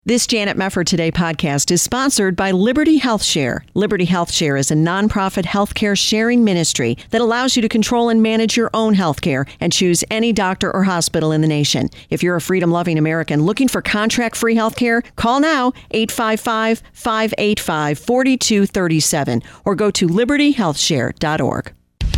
This Janet Mefford Today podcast is sponsored by Liberty Health Share. Liberty Health Share is a nonprofit healthcare sharing ministry that allows you to control and manage your own healthcare and choose any doctor or hospital in the nation. If you're a freedom-loving American looking for contract-free healthcare, call now 855-585-4237 or go to libertyhealthshare.org.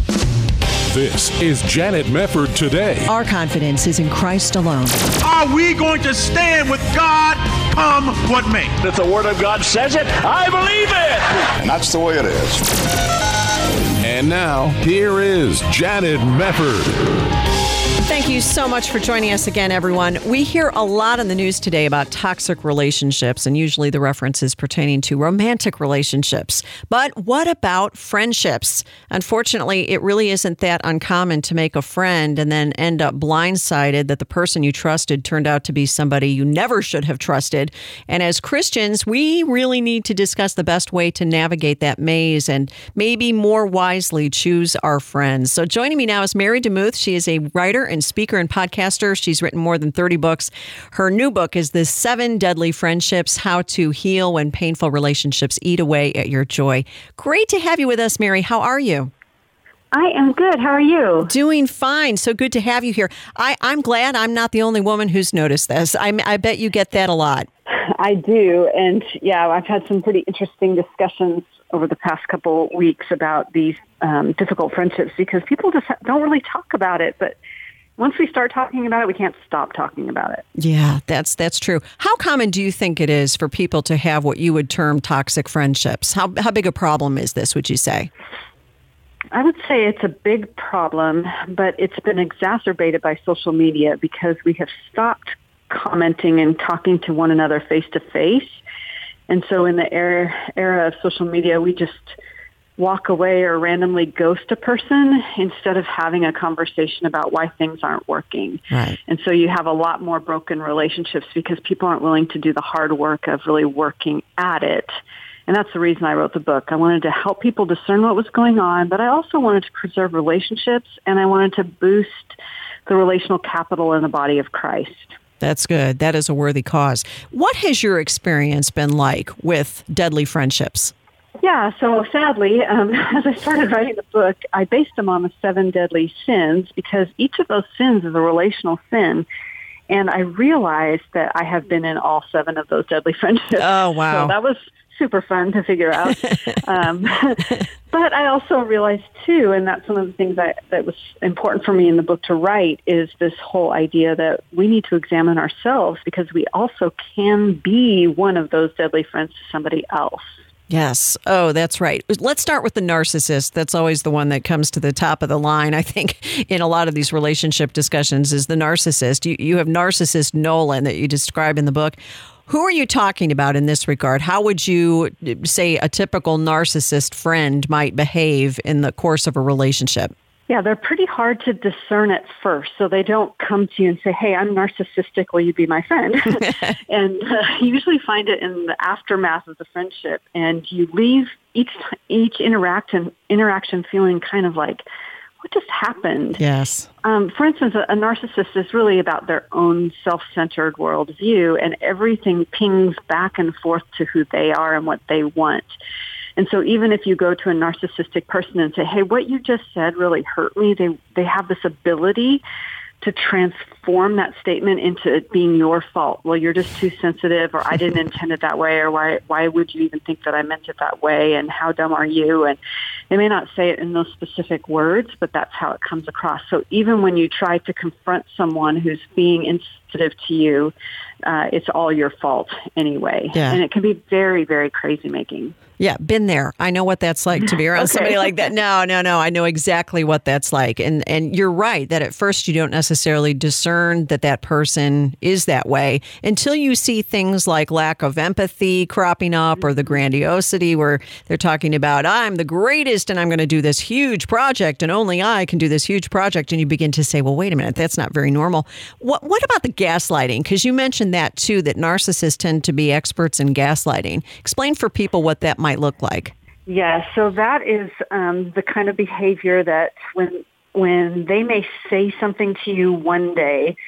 This is Janet Mefford Today. Our confidence is in Christ alone. Are we going to stand with God come what may? If the Word of God says it, I believe it. And that's the way it is. And now, here is Janet Mefford. Thank you so much for joining us again, everyone. We hear a lot in the news today about toxic relationships, and usually the reference is pertaining to romantic relationships. But what about friendships? Unfortunately, it really isn't that uncommon to make a friend and then end up blindsided that the person you trusted turned out to be somebody you never should have trusted. And as Christians, we really need to discuss the best way to navigate that maze and maybe more wisely choose our friends. So joining me now is Mary DeMuth. She is a writer and speaker and podcaster. She's written more than 30 books. Her new book is The 7 Deadly Friendships, How to Heal When Painful Relationships Eat Away at Your Joy. Great to have you with us, Mary. How are you? I am good. How are you? Doing fine. So good to have you here. I'm glad I'm not the only woman who's noticed this. I bet you get that a lot. I do. And yeah, I've had some pretty interesting discussions over the past couple weeks about these difficult friendships because people just don't really talk about it. But once we start talking about it, we can't stop talking about it. Yeah, that's true. How common do you think it is for people to have what you would term toxic friendships? How big a problem is this, would you say? I would say it's a big problem, but it's been exacerbated by social media because we have stopped commenting and talking to one another face to face. And so in the era of social media, we just walk away or randomly ghost a person instead of having a conversation about why things aren't working. Right. And so you have a lot more broken relationships because people aren't willing to do the hard work of really working at it. And that's the reason I wrote the book. I wanted to help people discern what was going on, but I also wanted to preserve relationships, and I wanted to boost the relational capital in the body of Christ. That's good. That is a worthy cause. What has your experience been like with deadly friendships? Yeah, so sadly, as I started writing the book, I based them on the 7 deadly sins because each of those sins is a relational sin. And I realized that I have been in all 7 of those deadly friendships. Oh, wow. So that was super fun to figure out. But I also realized, too, and that's one of the things that was important for me in the book to write, is this whole idea that we need to examine ourselves because we also can be one of those deadly friends to somebody else. Yes. Oh, that's right. Let's start with the narcissist. That's always the one that comes to the top of the line, I think, in a lot of these relationship discussions is the narcissist. You have narcissist Nolan that you describe in the book. Who are you talking about in this regard? How would you say a typical narcissist friend might behave in the course of a relationship? Yeah, they're pretty hard to discern at first. So they don't come to you and say, hey, I'm narcissistic. Will you be my friend? And you usually find it in the aftermath of the friendship. And you leave each interaction feeling kind of like, what just happened? Yes. For instance, a narcissist is really about their own self-centered worldview, and everything pings back and forth to who they are and what they want. And so even if you go to a narcissistic person and say, hey, what you just said really hurt me, they have this ability to transform that statement into it being your fault. Well, you're just too sensitive, or I didn't intend it that way, or why would you even think that I meant it that way, and how dumb are you? And they may not say it in those specific words, but that's how it comes across. So even when you try to confront someone who's being insensitive to you, it's all your fault anyway. Yeah. And it can be very, very crazy making. Yeah, been there. I know what that's like to be around somebody like that. No. I know exactly what that's like. And you're right that at first you don't necessarily discern that person is that way until you see things like lack of empathy cropping up or the grandiosity where they're talking about, I'm the greatest and I'm going to do this huge project and only I can do this huge project. And you begin to say, well, wait a minute, that's not very normal. What about the gaslighting? Because you mentioned that too, that narcissists tend to be experts in gaslighting. Explain for people what that might look like. Yeah, so that is the kind of behavior that when they may say something to you one day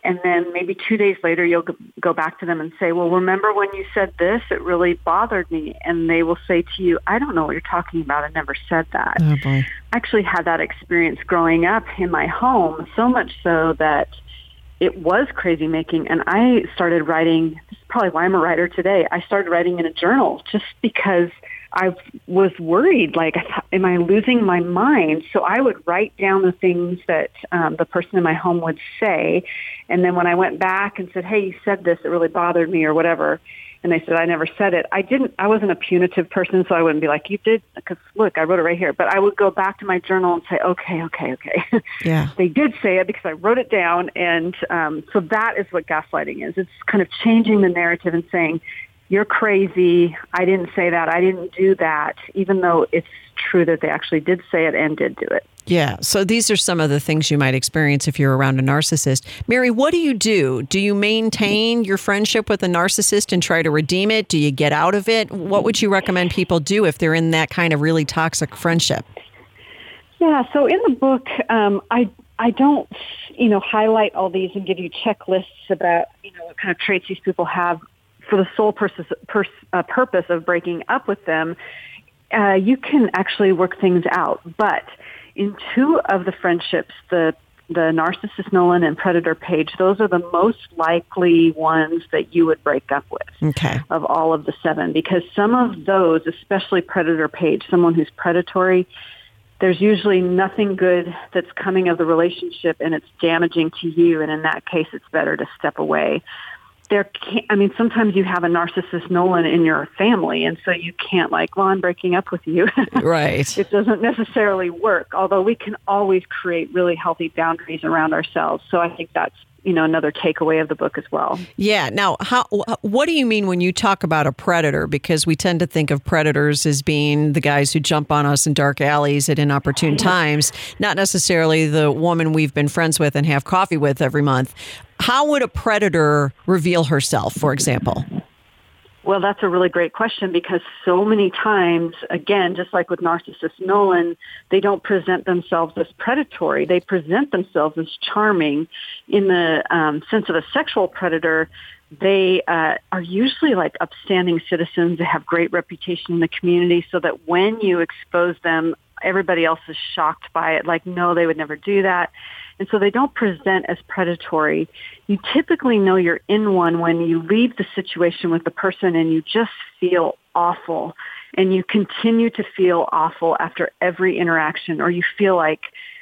And then maybe 2 days later, you'll go back to them and say, well, remember when you said this? It really bothered me. And they will say to you, I don't know what you're talking about. I never said that. Oh, boy. I actually had that experience growing up in my home, so much so that it was crazy making. And I started writing, this is probably why I'm a writer today. I started writing in a journal just because I was worried, like, am I losing my mind? So I would write down the things that the person in my home would say. And then when I went back and said, hey, you said this, it really bothered me or whatever. And they said, I never said it. I wasn't a punitive person, so I wouldn't be like, you did, because look, I wrote it right here. But I would go back to my journal and say, okay. Yeah. They did say it because I wrote it down. And so that is what gaslighting is. It's kind of changing the narrative and saying, you're crazy, I didn't say that, I didn't do that, even though it's true that they actually did say it and did do it. Yeah. So these are some of the things you might experience if you're around a narcissist. Mary, what do you do? Do you maintain your friendship with a narcissist and try to redeem it? Do you get out of it? What would you recommend people do if they're in that kind of really toxic friendship? Yeah. So in the book, I don't, highlight all these and give you checklists about, what kind of traits these people have for the sole purpose of breaking up with them. You can actually work things out. But in two of the friendships, the narcissist Nolan and predator Paige, those are the most likely ones that you would break up with of all of the 7, because some of those, especially predator Paige, someone who's predatory, there's usually nothing good that's coming of the relationship, and it's damaging to you. And in that case, it's better to step away. Sometimes you have a narcissist Nolan in your family, and so you can't I'm breaking up with you. Right. It doesn't necessarily work, although we can always create really healthy boundaries around ourselves. So I think that's, another takeaway of the book as well. Yeah. Now, what do you mean when you talk about a predator? Because we tend to think of predators as being the guys who jump on us in dark alleys at inopportune times, not necessarily the woman we've been friends with and have coffee with every month. How would a predator reveal herself, for example? Well, that's a really great question, because so many times, again, just like with narcissist Nolan, they don't present themselves as predatory. They present themselves as charming. In the sense of a sexual predator, they are usually like upstanding citizens. They have great reputation in the community, so that when you expose them, everybody else is shocked by it. Like, no, they would never do that. And so they don't present as predatory. You typically know you're in one when you leave the situation with the person and you just feel awful, and you continue to feel awful after every interaction, or you feel like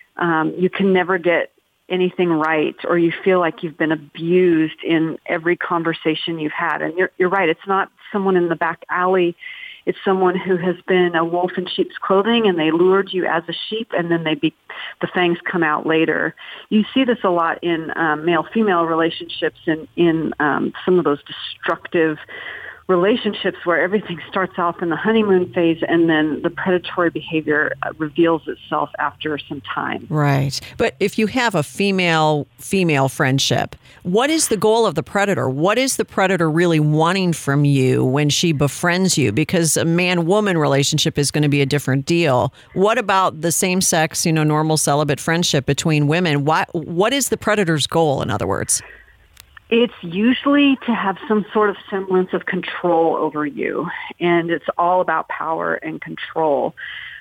you can never get anything right, or you feel like you've been abused in every conversation you've had. And you're right. It's not someone in the back alley. It's someone who has been a wolf in sheep's clothing, and they lured you as a sheep, and then the fangs come out later. You see this a lot in male-female relationships, and in some of those destructive relationships where everything starts off in the honeymoon phase, and then the predatory behavior reveals itself after some time. Right. But if you have a female-female friendship, what is the goal of the predator? What is the predator really wanting from you when she befriends you? Because a man-woman relationship is going to be a different deal. What about the same-sex, normal celibate friendship between women? What is the predator's goal, in other words? It's usually to have some sort of semblance of control over you, and it's all about power and control.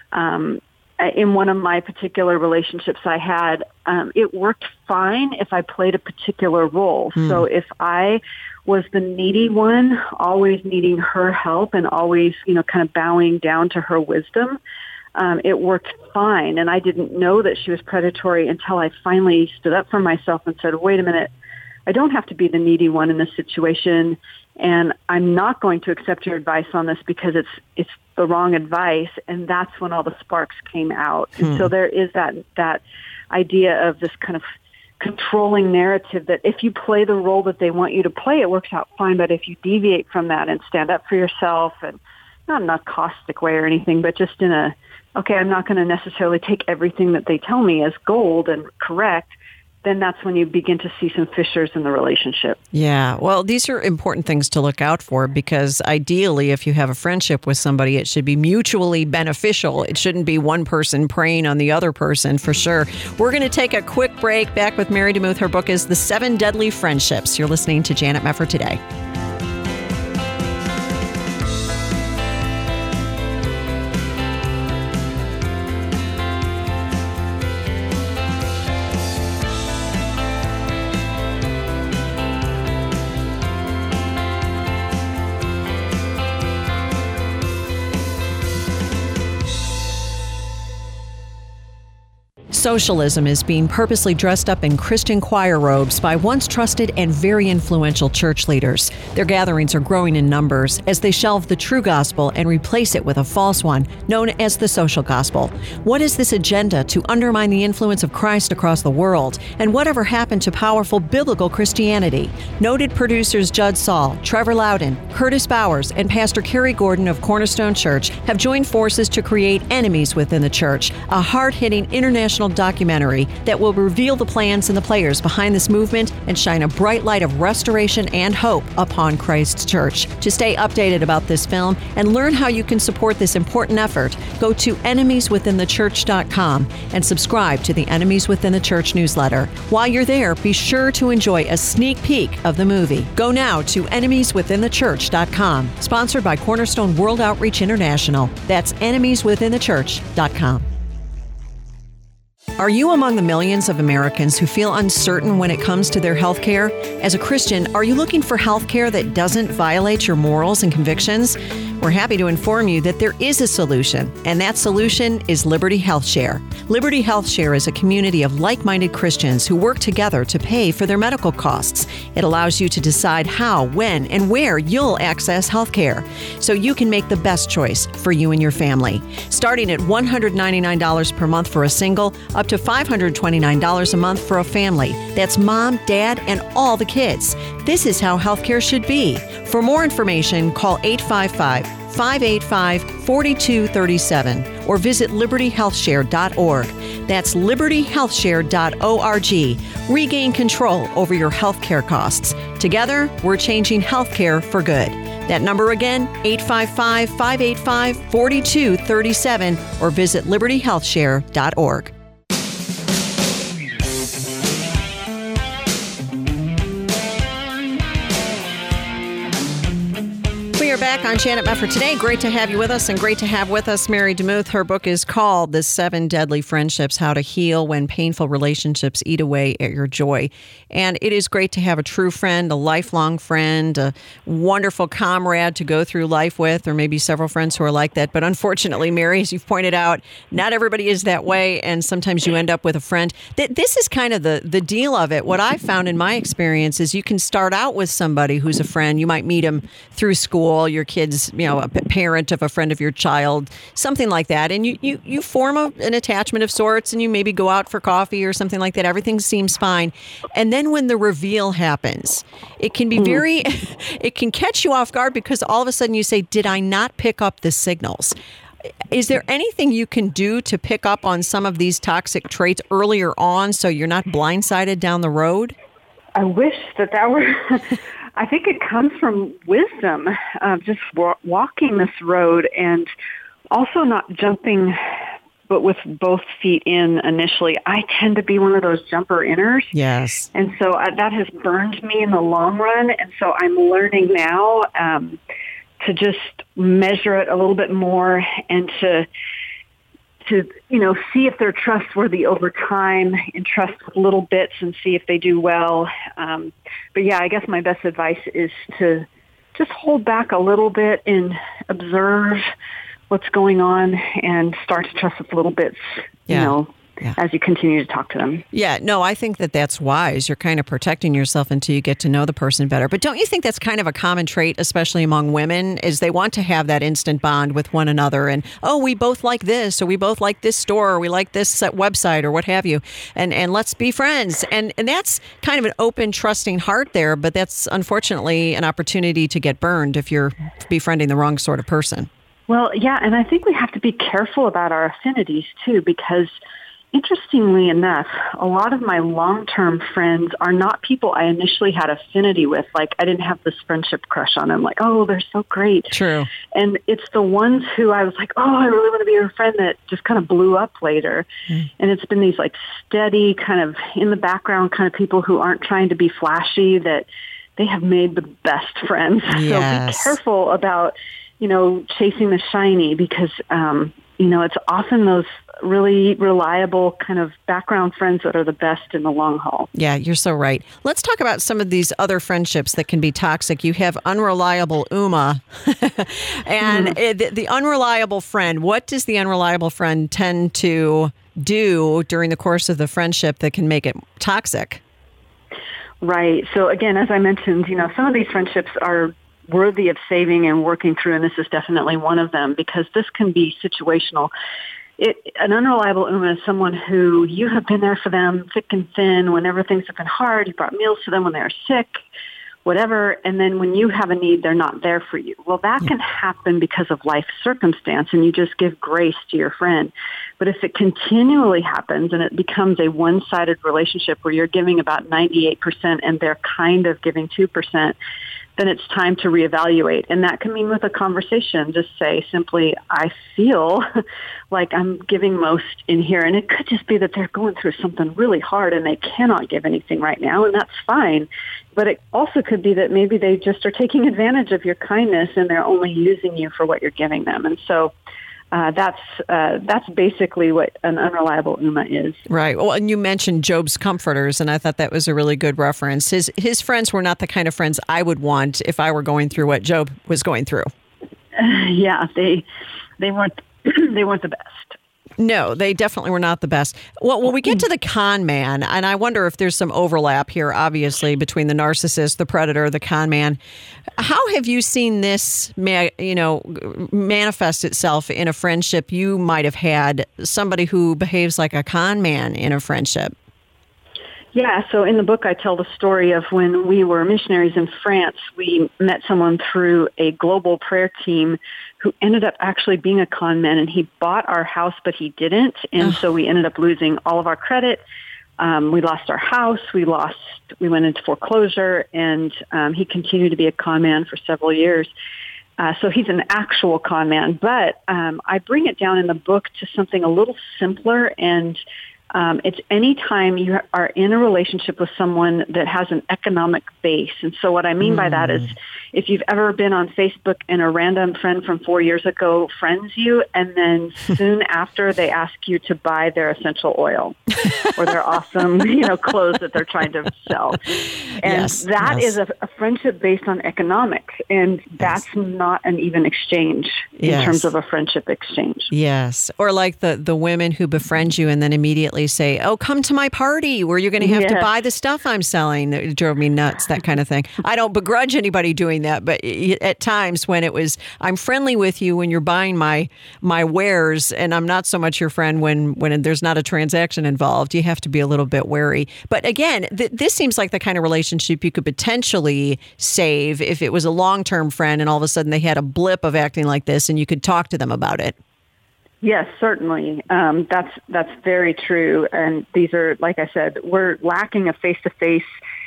In one of my particular relationships I had, it worked fine if I played a particular role. So if I was the needy one, always needing her help and always, kind of bowing down to her wisdom, it worked fine. And I didn't know that she was predatory until I finally stood up for myself and said, wait a minute, I don't have to be the needy one in this situation, and I'm not going to accept your advice on this because it's the wrong advice. And that's when all the sparks came out. And so there is that idea of this kind of controlling narrative that if you play the role that they want you to play, it works out fine. But if you deviate from that and stand up for yourself, and not in a caustic way or anything, but just in I'm not going to necessarily take everything that they tell me as gold and correct, then that's when you begin to see some fissures in the relationship. Yeah. Well, these are important things to look out for because ideally, if you have a friendship with somebody, it should be mutually beneficial. It shouldn't be one person preying on the other person, for sure. We're going to take a quick break. Back with Mary DeMuth. Her book is The 7 Deadly Friendships. You're listening to Janet Mefford Today. Socialism is being purposely dressed up in Christian choir robes by once trusted and very influential church leaders. Their gatherings are growing in numbers as they shelve the true gospel and replace it with a false one known as the social gospel. What is this agenda to undermine the influence of Christ across the world? And whatever happened to powerful biblical Christianity? Noted producers Judd Saul, Trevor Loudon, Curtis Bowers, and Pastor Kerry Gordon of Cornerstone Church have joined forces to create Enemies Within the Church, a hard-hitting international documentary that will reveal the plans and the players behind this movement and shine a bright light of restoration and hope upon Christ's church. To stay updated about this film and learn how you can support this important effort, go to enemieswithinthechurch.com and subscribe to the Enemies Within the Church newsletter. While you're there, be sure to enjoy a sneak peek of the movie. Go now to enemieswithinthechurch.com, sponsored by Cornerstone World Outreach International. That's enemieswithinthechurch.com. Are you among the millions of Americans who feel uncertain when it comes to their health care? As a Christian, are you looking for health care that doesn't violate your morals and convictions? We're happy to inform you that there is a solution, and that solution is Liberty Health Share. Liberty Health Share is a community of like-minded Christians who work together to pay for their medical costs. It allows you to decide how, when, and where you'll access health care, so you can make the best choice for you and your family. Starting at $199 per month for a single, up to $529 a month for a family. That's mom, dad, and all the kids. This is how healthcare should be. For more information, call 855-585-4237 or visit libertyhealthshare.org. That's libertyhealthshare.org. Regain control over your healthcare costs. Together, we're changing healthcare for good. That number again, 855-585-4237 or visit libertyhealthshare.org. We are back on Janet Mefford Today. Great to have you with us, and great to have with us Mary DeMuth. Her book is called The 7 Deadly Friendships, How to Heal When Painful Relationships Eat Away at Your Joy. And it is great to have a true friend, a lifelong friend, a wonderful comrade to go through life with, or maybe several friends who are like that. But unfortunately, Mary, as you've pointed out, not everybody is that way, and sometimes you end up with a friend. This is kind of the deal of it. What I've found in my experience is you can start out with somebody who's a friend. You might meet them through school, your kids, a parent of a friend of your child, something like that. And you form an attachment of sorts, and you maybe go out for coffee or something like that. Everything seems fine. And then when the reveal happens, it can be it can catch you off guard because all of a sudden you say, did I not pick up the signals? Is there anything you can do to pick up on some of these toxic traits earlier on so you're not blindsided down the road? I wish that were... I think it comes from wisdom, just walking this road and also not jumping, but with both feet in initially. I tend to be one of those jumper inners. Yes. And so that has burned me in the long run. And so I'm learning now to just measure it a little bit more and to see if they're trustworthy over time, entrust with little bits and see if they do well. But yeah, I guess my best advice is to just hold back a little bit and observe what's going on and start to trust with little bits, as you continue to talk to them. Yeah, no, I think that's wise. You're kind of protecting yourself until you get to know the person better. But don't you think that's kind of a common trait, especially among women, is they want to have that instant bond with one another and, we both like this, or we both like this store, or we like this website, or what have you, and let's be friends. And that's kind of an open, trusting heart there, but that's unfortunately an opportunity to get burned if you're befriending the wrong sort of person. Well, yeah, and I think we have to be careful about our affinities, too, because interestingly enough, a lot of my long-term friends are not people I initially had affinity with. Like, I didn't have this friendship crush on them. Like, oh, they're so great. True. And it's the ones who I was like, oh, I really want to be your friend, that just kind of blew up later. And it's been these like steady kind of in the background kind of people who aren't trying to be flashy, that they have made the best friends. Yes. So be careful about, chasing the shiny, because, it's often those really reliable kind of background friends that are the best in the long haul. Yeah, you're so right. Let's talk about some of these other friendships that can be toxic. You have unreliable Uma and the unreliable friend. What does the unreliable friend tend to do during the course of the friendship that can make it toxic? Right. So again, as I mentioned, some of these friendships are worthy of saving and working through, and this is definitely one of them, because this can be situational. An unreliable Uma is someone who you have been there for them thick and thin whenever things have been hard. You brought meals to them when they were sick, whatever, and then when you have a need, they're not there for you. Well, that can happen because of life circumstance, and you just give grace to your friend. But if it continually happens and it becomes a one-sided relationship where you're giving about 98% and they're kind of giving 2%, then it's time to reevaluate. And that can mean with a conversation. Just say simply, I feel like I'm giving most in here. And it could just be that they're going through something really hard and they cannot give anything right now, and that's fine. But it also could be that maybe they just are taking advantage of your kindness and they're only using you for what you're giving them. And so that's basically what an unreliable Uma is. Right. Well, and you mentioned Job's comforters, and I thought that was a really good reference. His friends were not the kind of friends I would want if I were going through what Job was going through. Yeah, they weren't they weren't the best. No, they definitely were not the best. Well, when we get to the con man, and I wonder if there's some overlap here, obviously, between the narcissist, the predator, the con man. How have you seen this, manifest itself in a friendship you might have had, somebody who behaves like a con man in a friendship? Yeah, so in the book, I tell the story of when we were missionaries in France. We met someone through a global prayer team who ended up actually being a con man, and he bought our house, but he didn't. And so we ended up losing all of our credit. We lost our house. We went into foreclosure, and he continued to be a con man for several years. So he's an actual con man. But I bring it down in the book to something a little simpler, and it's any time you are in a relationship with someone that has an economic base. And so what I mean by that is, if you've ever been on Facebook and a random friend from 4 years ago friends you, and then soon after they ask you to buy their essential oil or their awesome, clothes that they're trying to sell. And that is a friendship based on economics. And that's not an even exchange in terms of a friendship exchange. Yes. Or like the women who befriend you and then immediately say, oh, come to my party where you're going to have to buy the stuff I'm selling. It drove me nuts, that kind of thing. I don't begrudge anybody doing that, but at times when it was, I'm friendly with you when you're buying my wares, and I'm not so much your friend when there's not a transaction involved, you have to be a little bit wary. But again, this seems like the kind of relationship you could potentially save if it was a long-term friend and all of a sudden they had a blip of acting like this and you could talk to them about it. Yes, certainly. That's very true. And these are, like I said, we're lacking a face-to-face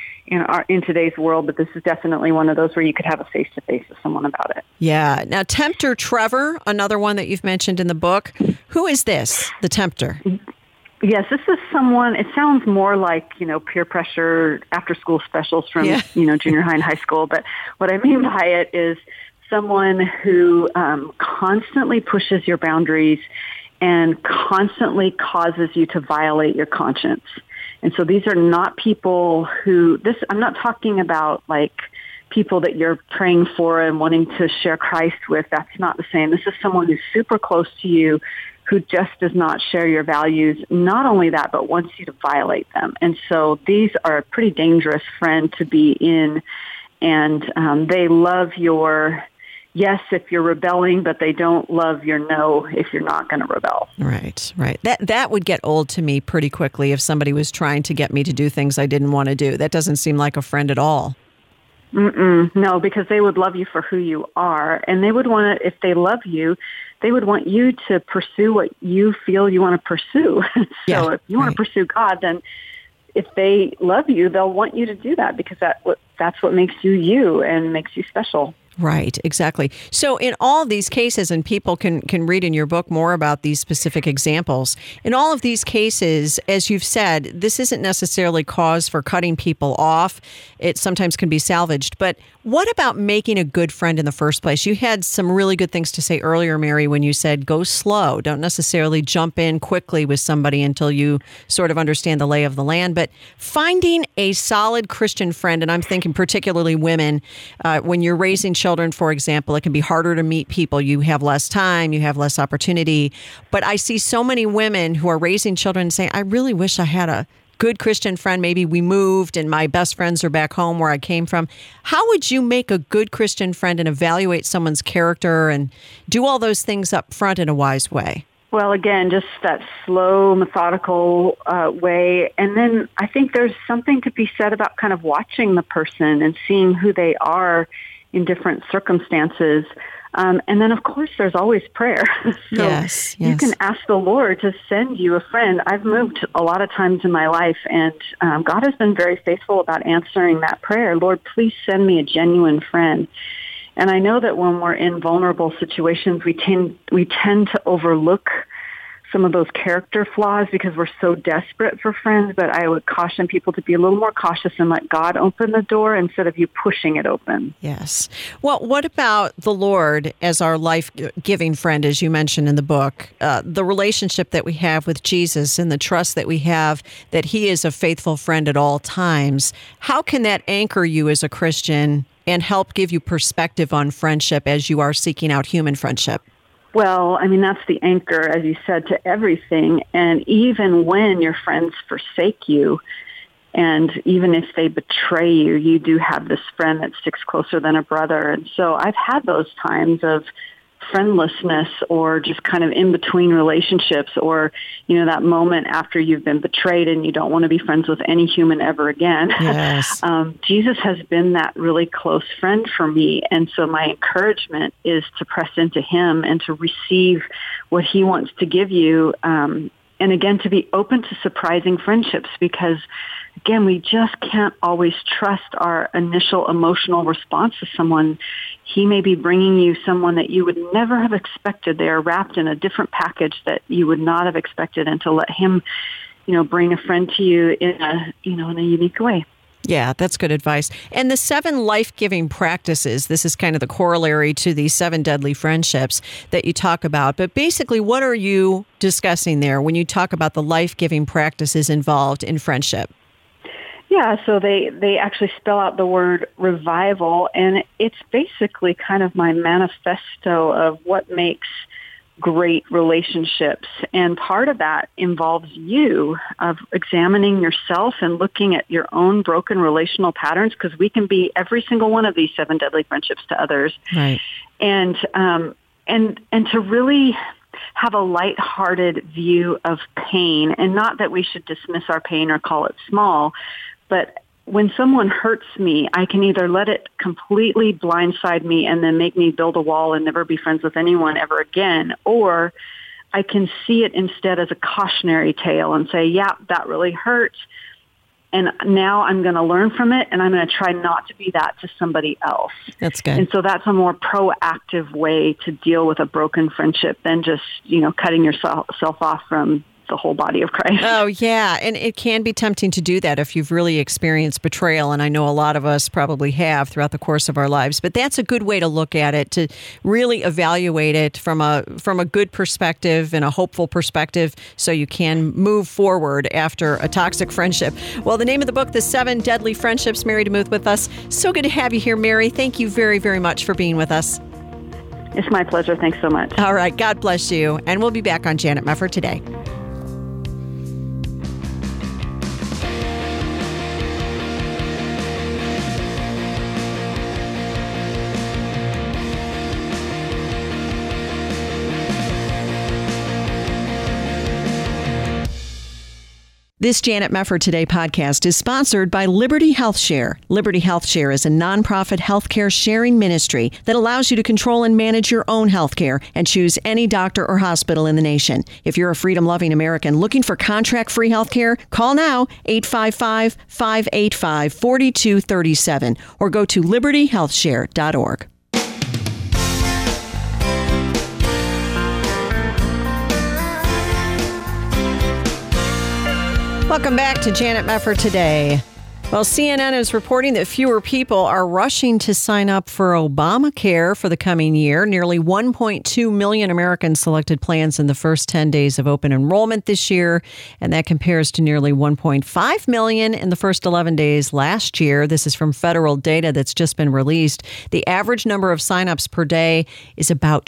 in today's world, but this is definitely one of those where you could have a face-to-face with someone about it. Yeah. Now, Tempter Trevor, another one that you've mentioned in the book. Who is this, the Tempter? Yes, this is someone, it sounds more like, peer pressure after-school specials from, junior high and high school. But what I mean by it is someone who constantly pushes your boundaries and constantly causes you to violate your conscience. And so these are not people I'm not talking about like people that you're praying for and wanting to share Christ with. That's not the same. This is someone who's super close to you, who just does not share your values. Not only that, but wants you to violate them. And so these are a pretty dangerous friend to be in. And they love your yes if you're rebelling, but they don't love your no if you're not going to rebel. Right. That would get old to me pretty quickly if somebody was trying to get me to do things I didn't want to do. That doesn't seem like a friend at all. No, because they would love you for who you are. And they would want to, if they love you, they would want you to pursue what you feel you want to pursue. So if you want to pursue God, then if they love you, they'll want you to do that because that's what makes you you and makes you special. Right, exactly. So in all of these cases, and people can read in your book more about these specific examples, in all of these cases, as you've said, this isn't necessarily cause for cutting people off. It sometimes can be salvaged. But what about making a good friend in the first place? You had some really good things to say earlier, Mary, when you said go slow. Don't necessarily jump in quickly with somebody until you sort of understand the lay of the land. But finding a solid Christian friend, and I'm thinking particularly women, when you're raising children, for example, it can be harder to meet people. You have less time, you have less opportunity. But I see so many women who are raising children saying, I really wish I had a good Christian friend. Maybe we moved and my best friends are back home where I came from. How would you make a good Christian friend and evaluate someone's character and do all those things up front in a wise way? Well, again, just that slow, methodical way. And then I think there's something to be said about kind of watching the person and seeing who they are in different circumstances. And then, of course, there's always prayer. Yes. You can ask the Lord to send you a friend. I've moved a lot of times in my life, and God has been very faithful about answering that prayer. Lord, please send me a genuine friend. And I know that when we're in vulnerable situations, we tend to overlook some of those character flaws because we're so desperate for friends. But I would caution people to be a little more cautious and let God open the door instead of you pushing it open. Yes. Well, what about the Lord as our life-giving friend, as you mentioned in the book? The relationship that we have with Jesus and the trust that we have that He is a faithful friend at all times. How can that anchor you as a Christian and help give you perspective on friendship as you are seeking out human friendship? Well, I mean, that's the anchor, as you said, to everything. And even when your friends forsake you, and even if they betray you, you do have this friend that sticks closer than a brother. And so I've had those times of friendlessness or just kind of in between relationships, or, you know, that moment after you've been betrayed and you don't want to be friends with any human ever again. Yes. Jesus has been that really close friend for me. And so my encouragement is to press into Him and to receive what He wants to give you. And again, to be open to surprising friendships, because again, we just can't always trust our initial emotional response to someone. He may be bringing you someone that you would never have expected. They are wrapped in a different package that you would not have expected, and to let Him, bring a friend to you in a unique way. Yeah, that's good advice. And the 7 life-giving practices, this is kind of the corollary to the 7 deadly friendships that you talk about. But basically, what are you discussing there when you talk about the life-giving practices involved in friendship? Yeah, so they actually spell out the word revival, and it's basically kind of my manifesto of what makes great relationships. And part of that involves you of examining yourself and looking at your own broken relational patterns, because we can be every single one of these 7 deadly friendships to others. Right. And to really have a lighthearted view of pain, and not that we should dismiss our pain or call it small, but when someone hurts me, I can either let it completely blindside me and then make me build a wall and never be friends with anyone ever again, or I can see it instead as a cautionary tale and say, yeah, that really hurt, and now I'm going to learn from it, and I'm going to try not to be that to somebody else. That's good. And so that's a more proactive way to deal with a broken friendship than just, cutting yourself off from the whole body of Christ. Oh, yeah. And it can be tempting to do that if you've really experienced betrayal. And I know a lot of us probably have throughout the course of our lives. But that's a good way to look at it, to really evaluate it from a good perspective and a hopeful perspective, so you can move forward after a toxic friendship. Well, the name of the book, The 7 Deadly Friendships. Mary DeMuth with us. So good to have you here, Mary. Thank you very, very much for being with us. It's my pleasure. Thanks so much. All right. God bless you. And we'll be back on Janet Mefford Today. This Janet Mefford Today podcast is sponsored by Liberty Health Share. Liberty Health Share is a nonprofit healthcare sharing ministry that allows you to control and manage your own healthcare and choose any doctor or hospital in the nation. If you're a freedom-loving American looking for contract-free healthcare, call now 855-585-4237 or go to libertyhealthshare.org. Welcome back to Janet Mefford Today. Well, CNN is reporting that fewer people are rushing to sign up for Obamacare for the coming year. Nearly 1.2 million Americans selected plans in the first 10 days of open enrollment this year, and that compares to nearly 1.5 million in the first 11 days last year. This is from federal data that's just been released. The average number of signups per day is about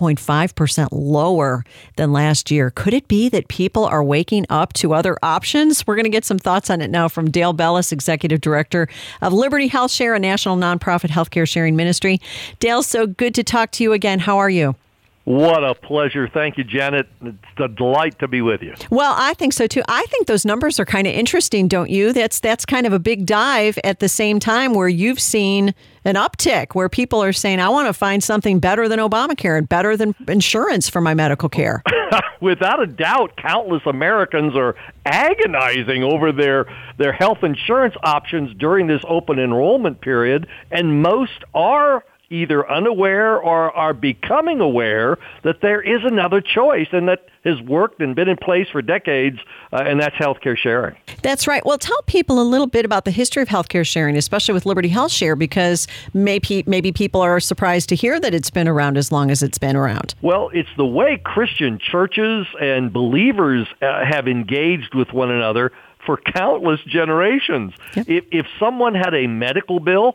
12.5% lower than last year. Could it be that people are waking up to other options? We're going to get some thoughts on it now from Dale Bellis, Executive Director of Liberty Health Share, a national nonprofit healthcare sharing ministry. Dale, so good to talk to you again. How are you? What a pleasure. Thank you, Janet. It's a delight to be with you. Well, I think so, too. I think those numbers are kind of interesting, don't you? That's kind of a big dive at the same time where you've seen an uptick where people are saying, I want to find something better than Obamacare and better than insurance for my medical care. Without a doubt, countless Americans are agonizing over their health insurance options during this open enrollment period, and most are either unaware or are becoming aware that there is another choice and that has worked and been in place for decades, and that's healthcare sharing. That's right. Well, tell people a little bit about the history of healthcare sharing, especially with Liberty Health Share, because maybe people are surprised to hear that it's been around as long as it's been around. Well, it's the way Christian churches and believers have engaged with one another for countless generations. Yep. If someone had a medical bill,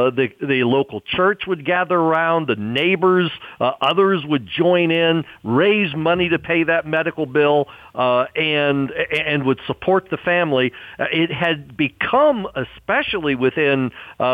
the local church would gather around, the neighbors, others would join in, raise money to pay that medical bill, and would support the family. It had become, especially within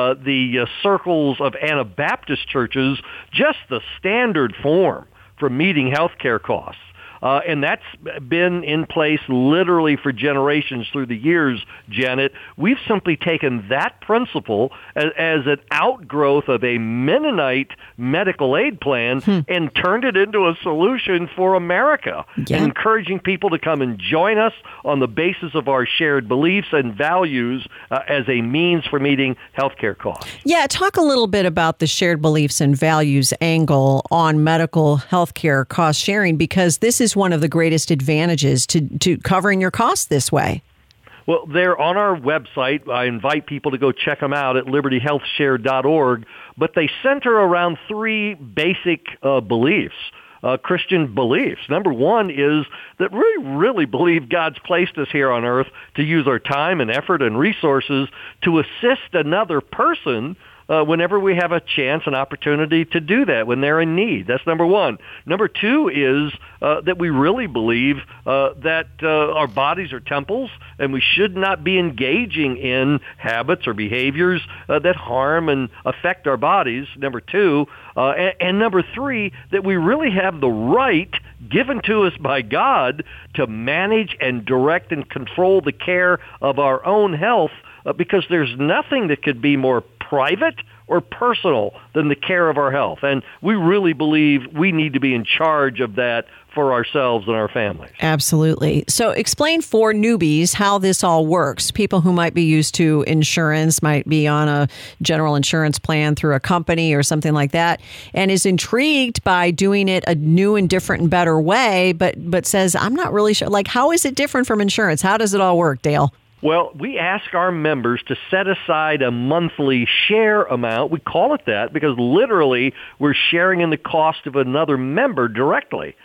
the circles of Anabaptist churches, just the standard form for meeting health care costs. And that's been in place literally for generations through the years, Janet. We've simply taken that principle as an outgrowth of a Mennonite medical aid plan and turned it into a solution for America, encouraging people to come and join us on the basis of our shared beliefs and values as a means for meeting health care costs. Yeah, talk a little bit about the shared beliefs and values angle on medical health care cost sharing, because this is one of the greatest advantages to covering your costs this way. Well, they're on our website. I invite people to go check them out at libertyhealthshare.org. But they center around three basic beliefs, Christian beliefs. Number one is that we really believe God's placed us here on earth to use our time and effort and resources to assist another person whenever we have a chance, an opportunity to do that when they're in need. That's number one. Number two is that we really believe that our bodies are temples and we should not be engaging in habits or behaviors that harm and affect our bodies, number two. And number three, that we really have the right given to us by God to manage and direct and control the care of our own health, because there's nothing that could be more private or personal than the care of our health. And we really believe we need to be in charge of that for ourselves and our families. Absolutely. So explain for newbies how this all works. People who might be used to insurance, might be on a general insurance plan through a company or something like that, and is intrigued by doing it a new and different and better way, but says, I'm not really sure. Like, how is it different from insurance? How does it all work, Dale? Well, we ask our members to set aside a monthly share amount. We call it that because literally we're sharing in the cost of another member directly.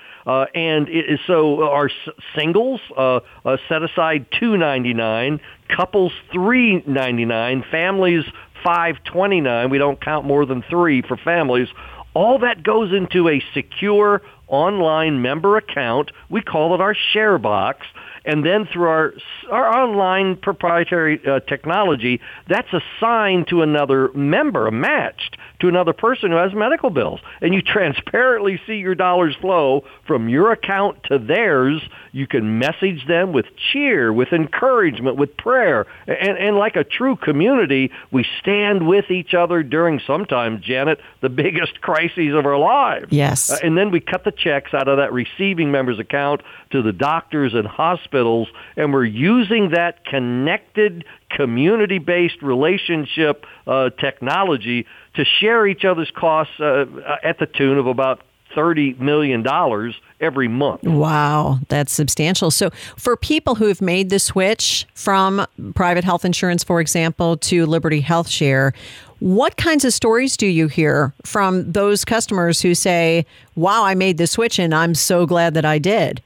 So our singles set aside $2.99, couples $3.99, families $5.29. We don't count more than three for families. All that goes into a secure online member account. We call it our share box. And then through our online proprietary technology, that's assigned to another member, matched to another person who has medical bills. And you transparently see your dollars flow from your account to theirs. You can message them with cheer, with encouragement, with prayer. And like a true community, we stand with each other during sometimes, Janet, the biggest crises of our lives. Yes. And then we cut the checks out of that receiving member's account to the doctors and hospitals, and we're using that connected, community-based relationship technology to share each other's costs at the tune of about $30 million every month. Wow, that's substantial. So for people who have made the switch from private health insurance, for example, to Liberty Health Share, what kinds of stories do you hear from those customers who say, wow, I made the switch and I'm so glad that I did?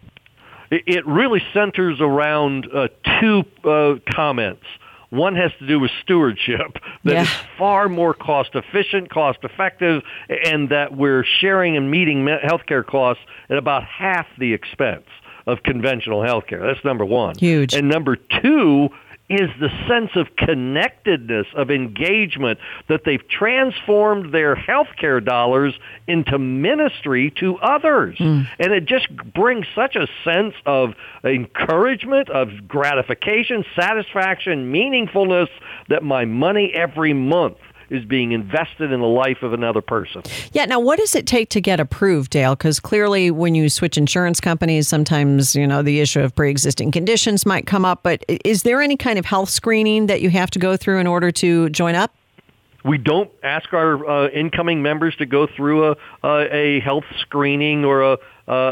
It really centers around two comments. One has to do with stewardship, that it's far more cost-efficient, cost-effective, and that we're sharing and meeting healthcare costs at about half the expense of conventional healthcare. That's number one. Huge. And number two is the sense of connectedness, of engagement, that they've transformed their healthcare dollars into ministry to others. And it just brings such a sense of encouragement, of gratification, satisfaction, meaningfulness, that my money every month is being invested in the life of another person. Yeah. Now, what does it take to get approved, Dale? Because clearly when you switch insurance companies, sometimes, the issue of pre-existing conditions might come up. But is there any kind of health screening that you have to go through in order to join up? We don't ask our incoming members to go through a health screening or a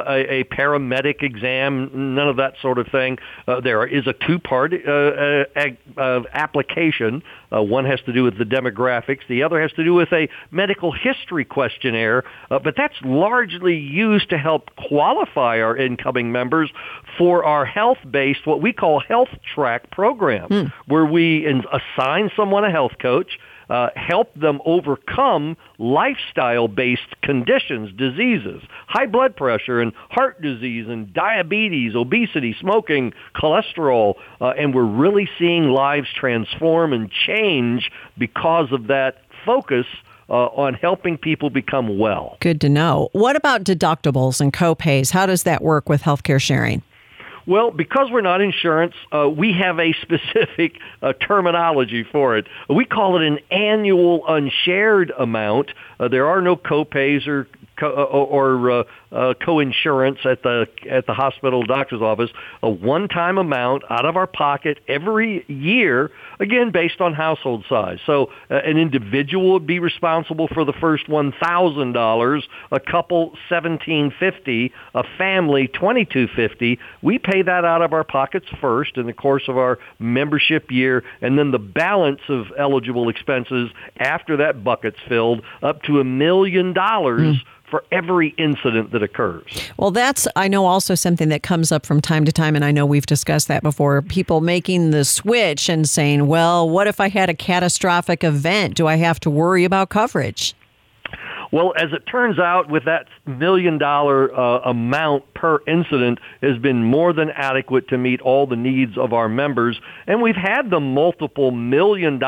paramedic exam, none of that sort of thing. There is a two-part application. One has to do with the demographics. The other has to do with a medical history questionnaire. But that's largely used to help qualify our incoming members for our health-based, what we call Health Track program, where we assign someone a health coach, help them overcome lifestyle-based conditions, diseases, high blood pressure and heart disease and diabetes, obesity, smoking, cholesterol, and we're really seeing lives transform and change because of that focus on helping people become well. Good to know. What about deductibles and copays? How does that work with healthcare sharing? Well, because we're not insurance, we have a specific terminology for it. We call it an annual unshared amount. There are no copays or co-insurance at the hospital doctor's office. A one-time amount out of our pocket every year, again based on household size. So an individual would be responsible for the first $1,000, a couple $1,750, a family $2,250. We pay that out of our pockets first in the course of our membership year, and then the balance of eligible expenses after that bucket's filled up to $1 million for every incident that occurs. Well, that's, I know, also something that comes up from time to time, and I know we've discussed that before, people making the switch and saying, well, what if I had a catastrophic event? Do I have to worry about coverage? Well, as it turns out, with that $1 million amount per incident has been more than adequate to meet all the needs of our members. And we've had the multiple $1 million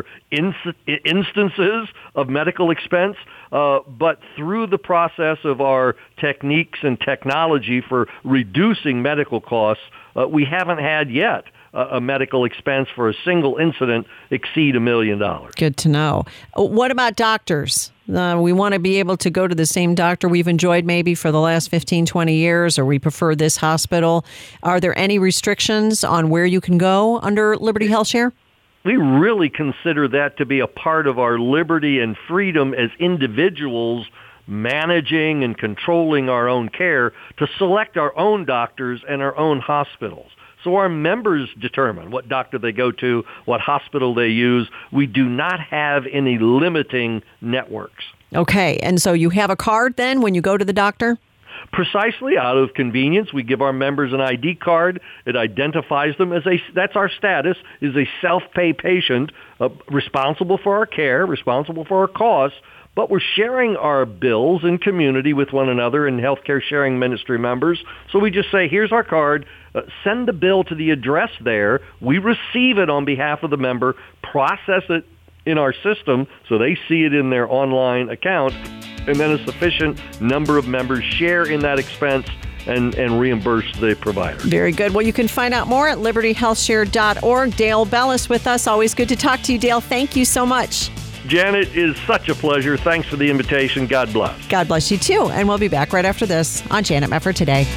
instances of medical expense, but through the process of our techniques and technology for reducing medical costs, we haven't had yet a medical expense for a single incident exceed $1 million. Good to know. What about doctors? We want to be able to go to the same doctor we've enjoyed maybe for the last 15, 20 years, or we prefer this hospital. Are there any restrictions on where you can go under Liberty Health Share? We really consider that to be a part of our liberty and freedom as individuals managing and controlling our own care to select our own doctors and our own hospitals. So our members determine what doctor they go to, what hospital they use. We do not have any limiting networks. Okay. And so you have a card then when you go to the doctor? Precisely, out of convenience, we give our members an ID card. It identifies them as that's our status, is a self-pay patient, responsible for our care, responsible for our costs, but we're sharing our bills in community with one another and healthcare sharing ministry members. So we just say, here's our card. send the bill to the address there. We receive it on behalf of the member, process it in our system so they see it in their online account, and then a sufficient number of members share in that expense and reimburse the provider. Very good. Well, you can find out more at libertyhealthshare.org. Dale Bell is with us. Always good to talk to you, Dale. Thank you so much. Janet, it is such a pleasure. Thanks for the invitation. God bless. God bless you too. And we'll be back right after this on Janet Mefford Today.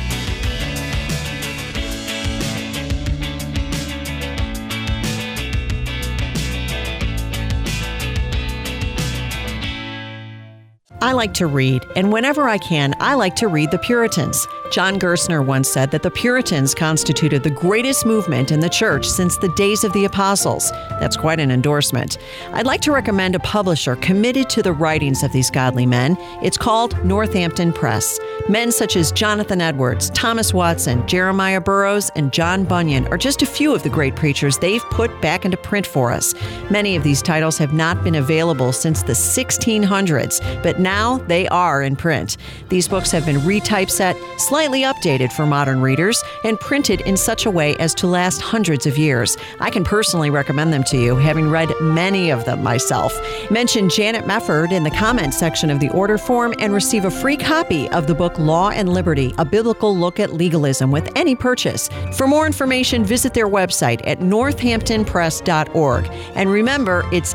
I like to read, and whenever I can, I like to read the Puritans. John Gerstner once said that the Puritans constituted the greatest movement in the church since the days of the apostles. That's quite an endorsement. I'd like to recommend a publisher committed to the writings of these godly men. It's called Northampton Press. Men such as Jonathan Edwards, Thomas Watson, Jeremiah Burroughs, and John Bunyan are just a few of the great preachers they've put back into print for us. Many of these titles have not been available since the 1600s, but now they are in print. These books have been retypeset, slightly updated for modern readers, and printed in such a way as to last hundreds of years. I can personally recommend them to you, having read many of them myself. Mention Janet Mefford in the comment section of the order form and receive a free copy of the book Law and Liberty, A Biblical Look at Legalism with any purchase. For more information, visit their website at northamptonpress.org. And remember, it's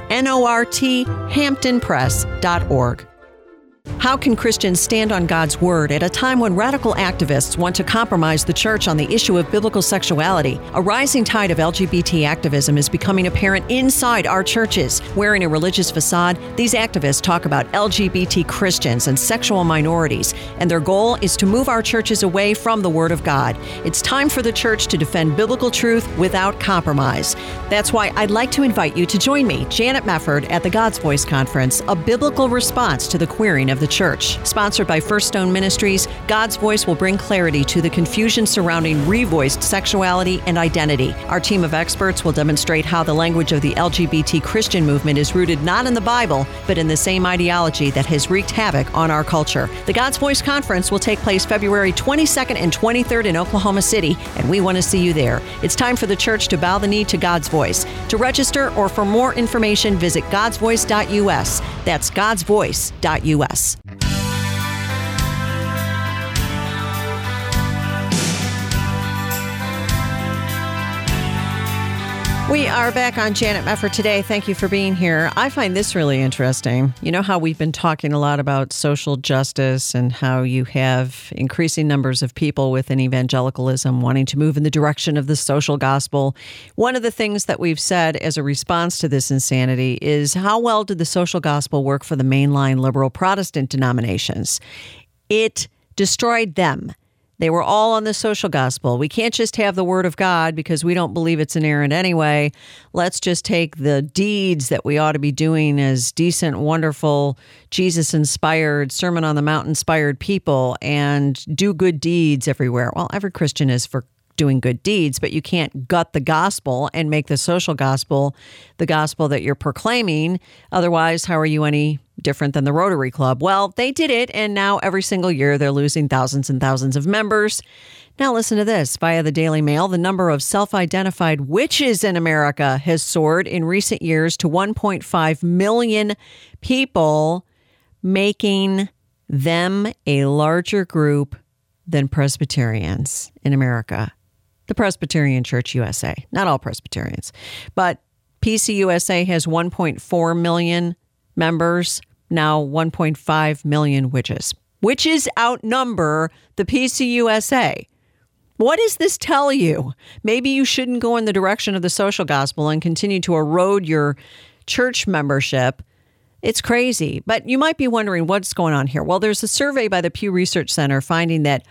northamptonpress.org. How can Christians stand on God's word at a time when radical activists want to compromise the church on the issue of biblical sexuality? A rising tide of LGBT activism is becoming apparent inside our churches. Wearing a religious facade, these activists talk about LGBT Christians and sexual minorities, and their goal is to move our churches away from the Word of God. It's time for the church to defend biblical truth without compromise. That's why I'd like to invite you to join me, Janet Mefford, at the God's Voice Conference, a biblical response to the queering of the church. Sponsored by First Stone Ministries, God's Voice will bring clarity to the confusion surrounding revoiced sexuality and identity. Our team of experts will demonstrate how the language of the LGBT Christian movement is rooted not in the Bible, but in the same ideology that has wreaked havoc on our culture. The God's Voice Conference will take place February 22nd and 23rd in Oklahoma City, and we want to see you there. It's time for the church to bow the knee to God's voice. To register or for more information, visit godsvoice.us. That's godsvoice.us. We are back on Janet Mefford Today. Thank you for being here. I find this really interesting. You know how we've been talking a lot about social justice and how you have increasing numbers of people within evangelicalism wanting to move in the direction of the social gospel. One of the things that we've said as a response to this insanity is how well did the social gospel work for the mainline liberal Protestant denominations? It destroyed them. They were all on the social gospel. We can't just have the word of God because we don't believe it's inerrant anyway. Let's just take the deeds that we ought to be doing as decent, wonderful, Jesus-inspired, Sermon on the Mount-inspired people and do good deeds everywhere. Well, every Christian is for doing good deeds, but you can't gut the gospel and make the social gospel the gospel that you're proclaiming. Otherwise, how are you any different than the Rotary Club? Well, they did it, and now every single year they're losing thousands and thousands of members. Now listen to this. Via the Daily Mail, the number of self-identified witches in America has soared in recent years to 1.5 million people, making them a larger group than Presbyterians in America. The Presbyterian Church USA, not all Presbyterians, but PCUSA has 1.4 million members, now 1.5 million witches. Witches outnumber the PCUSA. What does this tell you? Maybe you shouldn't go in the direction of the social gospel and continue to erode your church membership. It's crazy. But you might be wondering what's going on here. Well, there's a survey by the Pew Research Center finding that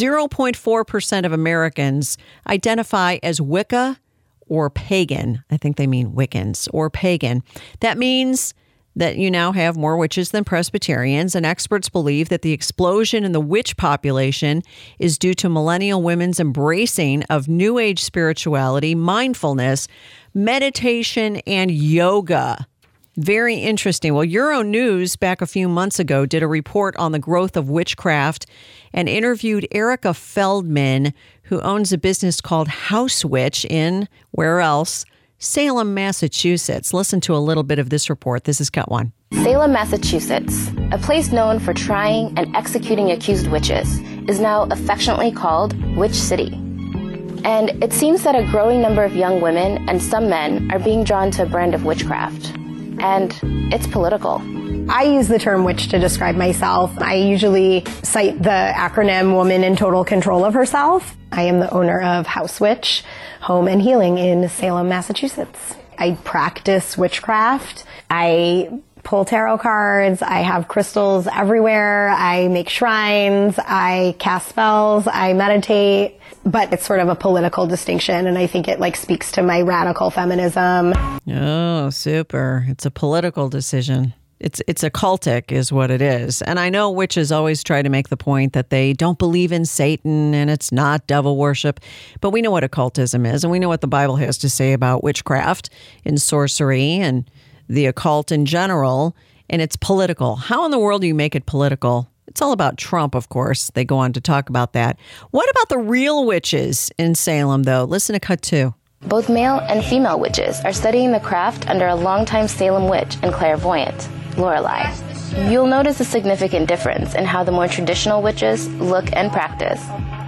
0.4% of Americans identify as Wicca or pagan. I think they mean Wiccans or pagan. That means that you now have more witches than Presbyterians, and experts believe that the explosion in the witch population is due to millennial women's embracing of New Age spirituality, mindfulness, meditation, and yoga. Very interesting. Well, Euronews back a few months ago did a report on the growth of witchcraft and interviewed Erica Feldman, who owns a business called House Witch in, where else? Salem, Massachusetts. Listen to a little bit of this report. This is Cut 1. Salem, Massachusetts, a place known for trying and executing accused witches, is now affectionately called Witch City. And it seems that a growing number of young women and some men are being drawn to a brand of witchcraft. And it's political. I use the term witch to describe myself. I usually cite the acronym Woman in Total Control of Herself. I am the owner of House Witch, Home and Healing in Salem, Massachusetts. I practice witchcraft. I pull tarot cards. I have crystals everywhere. I make shrines. I cast spells. I meditate. But it's sort of a political distinction, and I think it speaks to my radical feminism. Oh, super. It's a political decision. It's occultic is what it is. And I know witches always try to make the point that they don't believe in Satan and it's not devil worship. But we know what occultism is, and we know what the Bible has to say about witchcraft and sorcery and the occult in general. And it's political. How in the world do you make it political? It's all about Trump, of course. They go on to talk about that. What about the real witches in Salem, though? Listen to Cut 2. Both male and female witches are studying the craft under a longtime Salem witch and clairvoyant, Lorelei. You'll notice a significant difference in how the more traditional witches look and practice.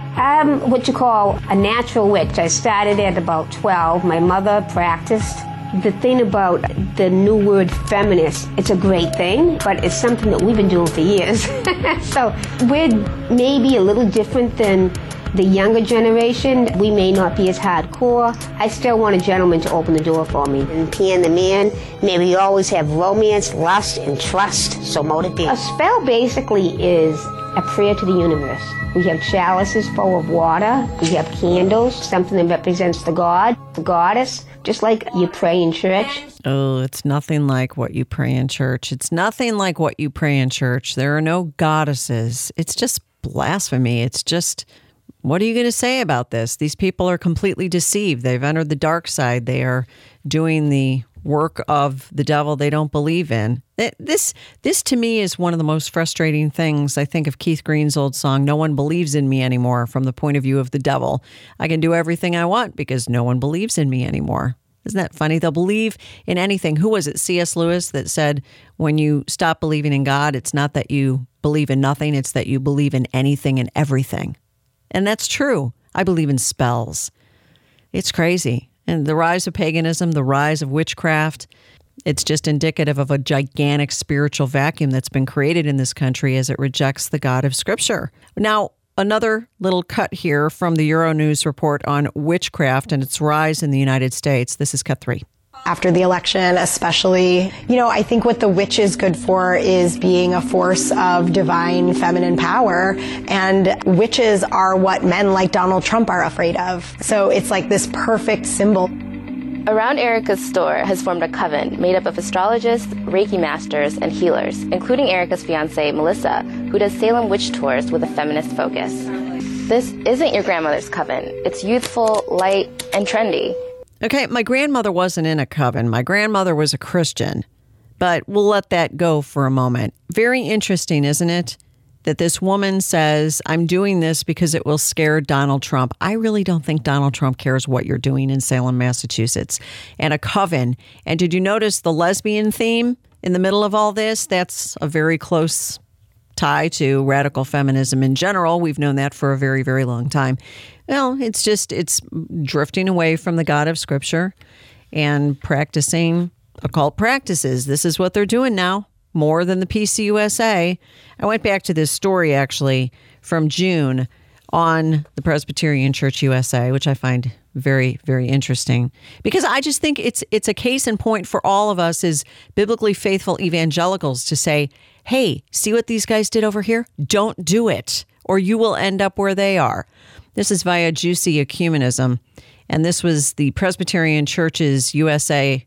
I'm what you call a natural witch. I started at about 12. My mother practiced. The thing about the new word feminist, it's a great thing, but it's something that we've been doing for years. So we're maybe a little different than the younger generation. We may not be as hardcore. I still want a gentleman to open the door for me. And P&, the man, maybe you always have romance, lust, and trust, so mote it be. A spell basically is a prayer to the universe. We have chalices full of water. We have candles, something that represents the god, the goddess, just like you pray in church. Oh, it's nothing like what you pray in church. It's nothing like what you pray in church. There are no goddesses. It's just blasphemy. It's just, what are you going to say about this? These people are completely deceived. They've entered the dark side. They are doing the work of the devil they don't believe in. This to me is one of the most frustrating things. I think of Keith Green's old song, "No One Believes in Me Anymore," from the point of view of the devil. I can do everything I want because no one believes in me anymore. Isn't that funny? They'll believe in anything. Who was it? C.S. Lewis that said, when you stop believing in God, it's not that you believe in nothing, it's that you believe in anything and everything. And that's true. I believe in spells. It's crazy. And the rise of paganism, the rise of witchcraft, it's just indicative of a gigantic spiritual vacuum that's been created in this country as it rejects the God of Scripture. Now, another little cut here from the Euronews report on witchcraft and its rise in the United States. This is Cut 3. After the election, especially, I think what the witch is good for is being a force of divine feminine power. And witches are what men like Donald Trump are afraid of. So it's like this perfect symbol. Around Erica's store has formed a coven made up of astrologists, Reiki masters, and healers, including Erica's fiancée, Melissa, who does Salem witch tours with a feminist focus. This isn't your grandmother's coven. It's youthful, light, and trendy. Okay, my grandmother wasn't in a coven. My grandmother was a Christian, but we'll let that go for a moment. Very interesting, isn't it? That this woman says, I'm doing this because it will scare Donald Trump. I really don't think Donald Trump cares what you're doing in Salem, Massachusetts. And a coven. And did you notice the lesbian theme in the middle of all this? That's a very close tie to radical feminism in general. We've known that for a very, very long time. Well, it's drifting away from the God of Scripture and practicing occult practices. This is what they're doing now, more than the PCUSA. I went back to this story, actually, from June on the Presbyterian Church USA, which I find very, very interesting, because I just think it's a case in point for all of us as biblically faithful evangelicals to say, hey, see what these guys did over here? Don't do it, or you will end up where they are. This is via Juicy Ecumenism, and this was the Presbyterian Church's USA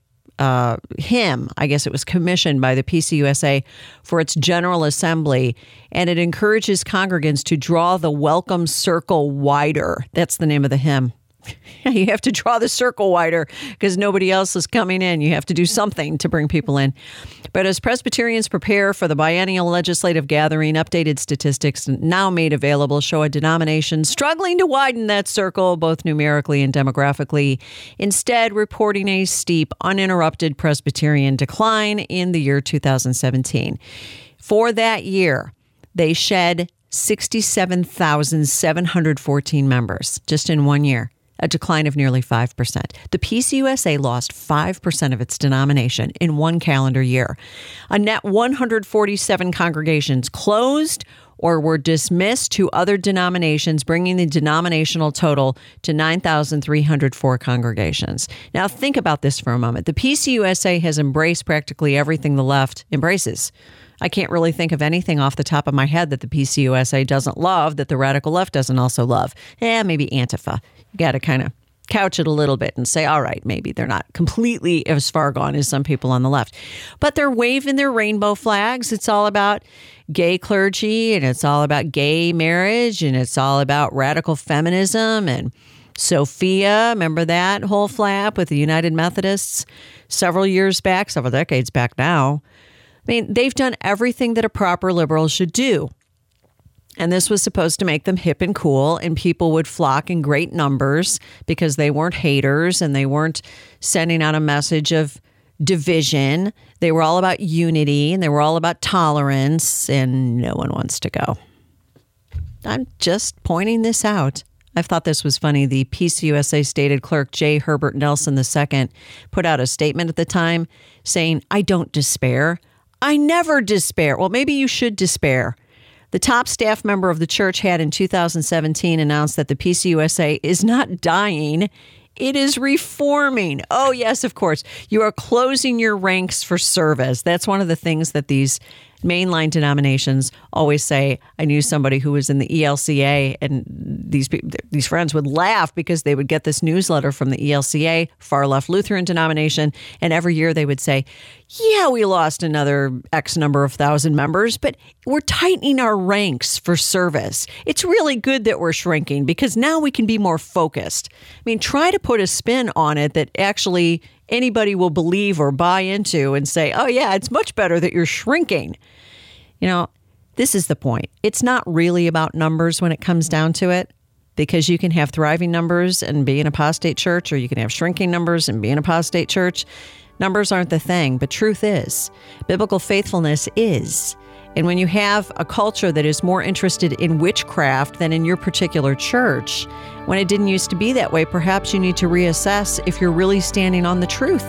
hymn. I guess it was commissioned by the PCUSA for its General Assembly, and it encourages congregants to draw the welcome circle wider. That's the name of the hymn. You have to draw the circle wider because nobody else is coming in. You have to do something to bring people in. But as Presbyterians prepare for the biennial legislative gathering, updated statistics now made available show a denomination struggling to widen that circle, both numerically and demographically, instead reporting a steep, uninterrupted Presbyterian decline in the year 2017. For that year, they shed 67,714 members just in 1 year. A decline of nearly 5%. The PCUSA lost 5% of its denomination in one calendar year. A net 147 congregations closed or were dismissed to other denominations, bringing the denominational total to 9,304 congregations. Now, think about this for a moment. The PCUSA has embraced practically everything the left embraces. I can't really think of anything off the top of my head that the PCUSA doesn't love, that the radical left doesn't also love. Maybe Antifa. You got to kind of couch it a little bit and say, all right, maybe they're not completely as far gone as some people on the left. But they're waving their rainbow flags. It's all about gay clergy, and it's all about gay marriage, and it's all about radical feminism and Sophia. Remember that whole flap with the United Methodists several years back, several decades back now? I mean, they've done everything that a proper liberal should do. And this was supposed to make them hip and cool, and people would flock in great numbers because they weren't haters and they weren't sending out a message of division. They were all about unity and they were all about tolerance, and no one wants to go. I'm just pointing this out. I thought this was funny. The PCUSA stated clerk J. Herbert Nelson II put out a statement at the time saying, "I don't despair. I never despair." Well, maybe you should despair. The top staff member of the church had in 2017 announced that the PCUSA is not dying, it is reforming. Oh, yes, of course. You are closing your ranks for service. That's one of the things that these mainline denominations always say. I knew somebody who was in the ELCA, and these friends would laugh because they would get this newsletter from the ELCA, far left Lutheran denomination, and every year they would say, yeah, we lost another X number of thousand members, but we're tightening our ranks for service. It's really good that we're shrinking because now we can be more focused. I mean, try to put a spin on it that actually anybody will believe or buy into and say, oh, yeah, it's much better that you're shrinking. You know, this is the point. It's not really about numbers when it comes down to it, because you can have thriving numbers and be an apostate church, or you can have shrinking numbers and be an apostate church. Numbers aren't the thing, but truth is. Biblical faithfulness is. And when you have a culture that is more interested in witchcraft than in your particular church, when it didn't used to be that way, perhaps you need to reassess if you're really standing on the truth.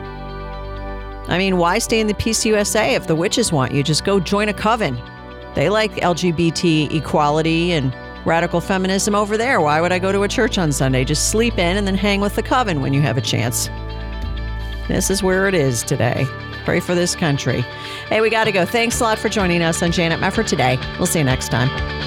I mean, why stay in the PCUSA if the witches want you? Just go join a coven. They like LGBT equality and radical feminism over there. Why would I go to a church on Sunday? Just sleep in and then hang with the coven when you have a chance. This is where it is today. Pray for this country. Hey, we got to go. Thanks a lot for joining us on Janet Mefford today. We'll see you next time.